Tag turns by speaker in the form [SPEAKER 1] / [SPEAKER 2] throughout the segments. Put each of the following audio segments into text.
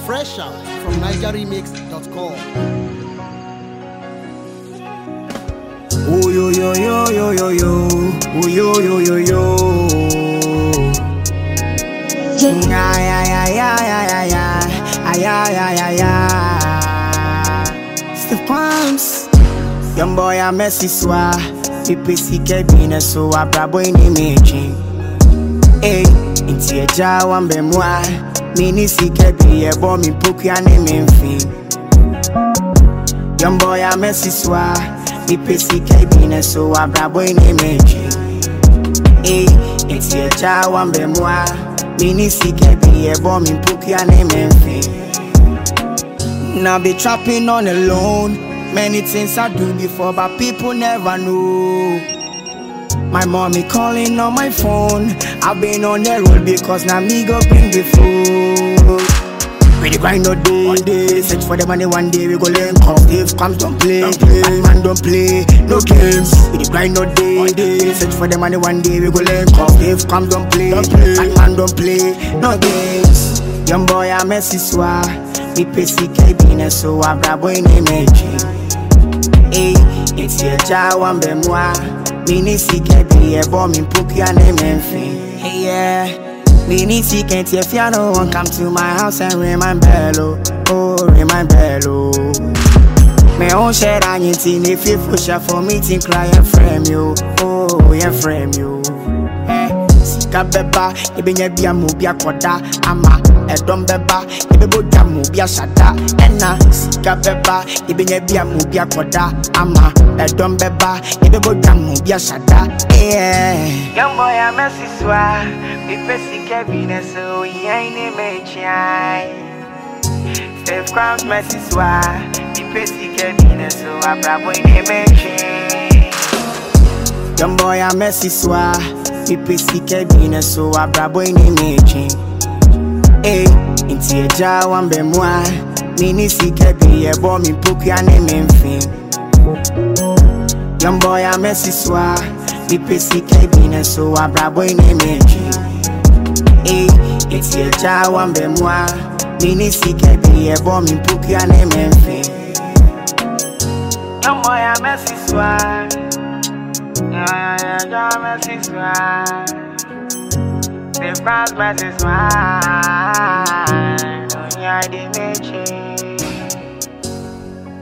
[SPEAKER 1] Fresh out from NigerRemix.com.
[SPEAKER 2] Oh yo yo yo yo yo yo, oh yo yo yo yo. Yeah yeah yeah yeah yeah yeah yeah yeah yeah yeah. Steve Palms, young boy a messy swa. People see Kevin so a brabo in imaging. Hey, inti eja wambe mwa. Mini see Kevin a bomb in poku ya name fin. Young boy a messy swa. People see Kevin so a brabo in imaging. Hey, inti eja wambe mwa. Mini see Kevin a bomb in poku ya name fin. Now be trapping on alone. Many things I do before, but people never know. My mommy calling on my phone. I've been on the road because now me go bring the food. We the grind all day. Search for the money one day we go link up. If comes don't play, bad man don't play, no games. We the grind all day. Search for the money one day we go link up. If comes don't play, bad man don't play, no games. Young boy a messy swa. Me pissy Kevin so a brabo in imaging. Hey, it's your child one be moi. Mini see Kevin a bomb in poku ya name fin. Hey yeah, mini see can't if you no one come to my house and ring my bell. Oh, ring my bell. Me own share anything if you push up for meeting client frame you. Oh, yeah frame you. Sika beba, ibenya bia mu bia koda ama edom beba, ibebo bia mu bia shada ena sika beba, ibenya bia mu bia koda ama edom beba, ibebo bia mu bia shada yeah. Young boy a messy swa, we pesi Kevin so yine mechai. Steve Palms messy swa, we pesi Kevin so a brabo ine mechai. Young boy a messy swa. People see Kevin so a brabo in imaging. Hey, inti eja wambe mwa. Mini see Kevin a bomb in poku ya name fin. Young boy a messy swa. People see Kevin so a brabo in imaging. Hey, inti eja wambe mwa. Mini see Kevin a bomb in poku ya name fin. Young boy a messy swa. Yeah, messy swag. Steve Palms messy swag. Yeah, they make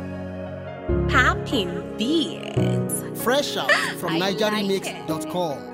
[SPEAKER 3] Happy Beats.
[SPEAKER 1] Fresh out from NigerRemix.com.